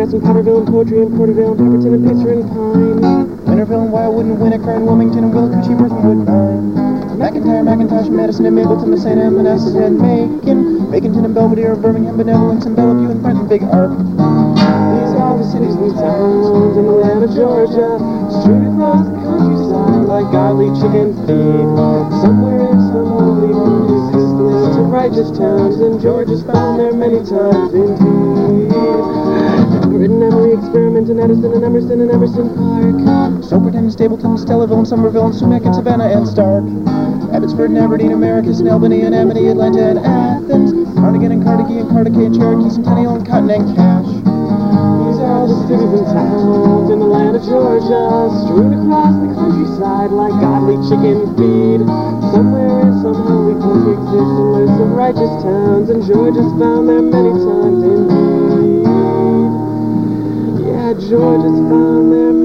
Gas and Potterville and Poetry and Porterville and Pemberton and Pitzer and Pine. Winterville and Wildwood and Winnaker and Wilmington and Willacoochee, Worthingwood, Pine. McIntyre, McIntosh, Madison and Mableton, Messina and Manassas and Macon. Baconton and Belvedere, Birmingham, Benevolence and Bellevue and Brent and Big Arc. These are the cities and towns in the land of Georgia, strewn across the countryside like godly chicken feed. Somewhere in some holy place, this list of righteous towns, and Georgia's found there many times indeed. Everett and Emily, Experiment and Edison and Emerson and Emerson Park. Soperton, Stapleton, Stellaville and Somerville and Sumac and Savannah and Stark. Abbotsford and Aberdeen, Americus and Albany and Amity, Atlanta and Athens. Cardigan and Carnegie and Carnegie and Cherokee, Centennial and Cotton and Cache. These are all the cities and towns in the land of Georgia, strewn across the countryside like godly chicken feed. Somewhere in some holy place exists a list of righteous towns, and Georgia's found there many times indeed. Yeah, Georgia's found there